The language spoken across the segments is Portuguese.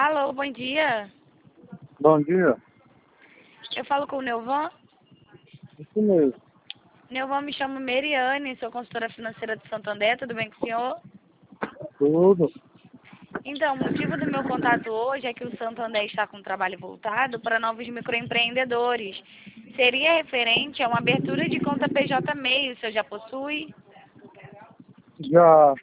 Alô, bom dia. Bom dia. Eu falo com o Neuvan. Isso mesmo. Neuvan, me chamo Meriane, sou consultora financeira de Santander, tudo bem com o senhor? Tudo. Então, o motivo do meu contato hoje é que o Santander está com um trabalho voltado para novos microempreendedores. Seria referente a uma abertura de conta PJ MEI, o senhor já possui? Já.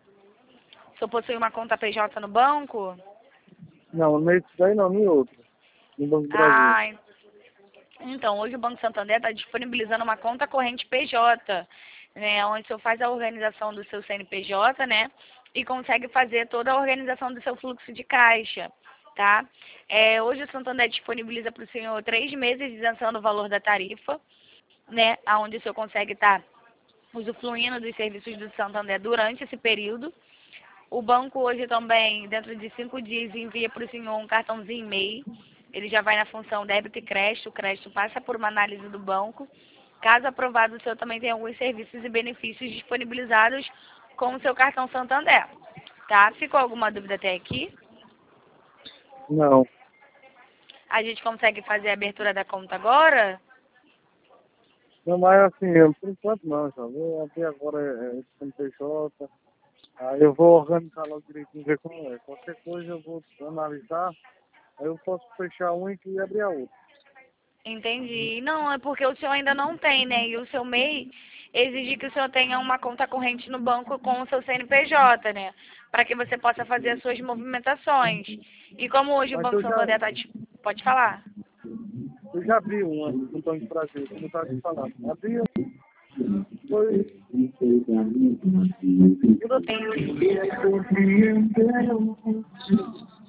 O senhor possui uma conta PJ no banco? Não, nesse daí não, nem outro. No Banco do Brasil. Ah, então, hoje o Banco Santander está disponibilizando uma conta corrente PJ, né, onde o senhor faz a organização do seu CNPJ, né, e consegue fazer toda a organização do seu fluxo de caixa, tá? Hoje o Santander disponibiliza para o senhor 3 meses de isenção do valor da tarifa, né, onde o senhor consegue estar usufruindo dos serviços do Santander durante esse período. O banco hoje também, dentro de 5 dias, envia para o senhor um cartãozinho MEI. Ele já vai na função débito e crédito. O crédito passa por uma análise do banco. Caso aprovado, o senhor também tem alguns serviços e benefícios disponibilizados com o seu cartão Santander. Tá? Ficou alguma dúvida até aqui? Não. A gente consegue fazer a abertura da conta agora? Não, mas assim, por enquanto não, já. Vou abrir agora esse CNPJ. Aí eu vou organizar logo direitinho, ver como é. Qualquer coisa eu vou analisar. Aí eu posso fechar um e abrir a outra. Entendi. Não, é porque o senhor ainda não tem, né? E o seu MEI exige que o senhor tenha uma conta corrente no banco com o seu CNPJ, né? Para que você possa fazer as suas movimentações. E como hoje o Mas Banco Santander está... Pode falar. eu já abri uma no Banco do Brasil, como eu estava te falando. Abri, foi.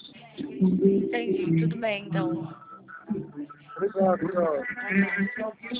Entendi, tudo bem, então. Obrigado, tchau.